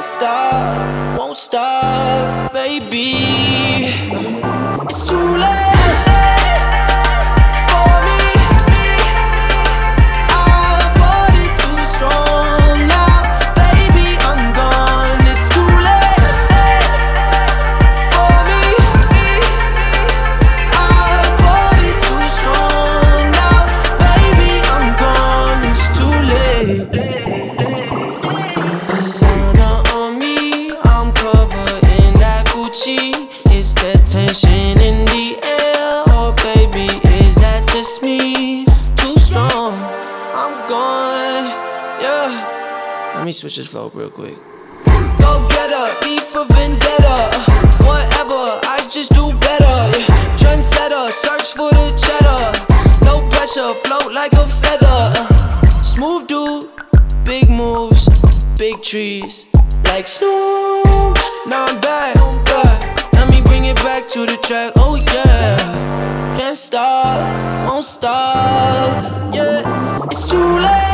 stop, won't stop, baby. It's too late. Is there tension in the air? Oh baby, is that just me? Too strong, I'm gone, yeah. Let me switch this flow real quick. Go get her, V for vendetta. Whatever, I just do better, yeah. Trendsetter, search for the cheddar. No pressure, float like a feather. Smooth dude, big moves, big trees. Like Snoop, now I'm back, let me bring it back to the track, oh yeah. Can't stop, won't stop, yeah. It's too late.